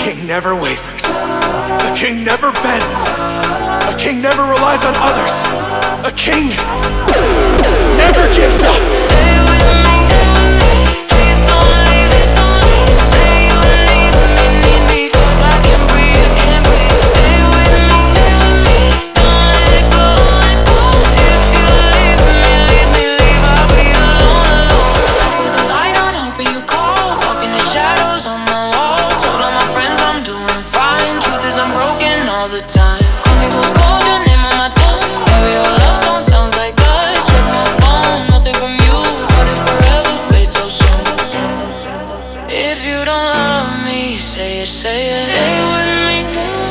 king never wavers. A king never bends. A king never relies on others. A king never gives up. Stay with me, please don't leave, please don't leave. Say you need me, 'cause I can't breathe, can't breathe. Stay with me, don't let go, let go. If you leave me, I'll be alone, alone. Left with the light on, hoping you call. Talking to shadows on my wall. Told all my friends I'm doing fine. Truth is I'm broken all the time. Coffee goes cold, your name on my tongue. Every your love song sounds like us. Check my phone, nothing from you. But it forever fades so soon. If you don't love me, say it, say it. Stay with me.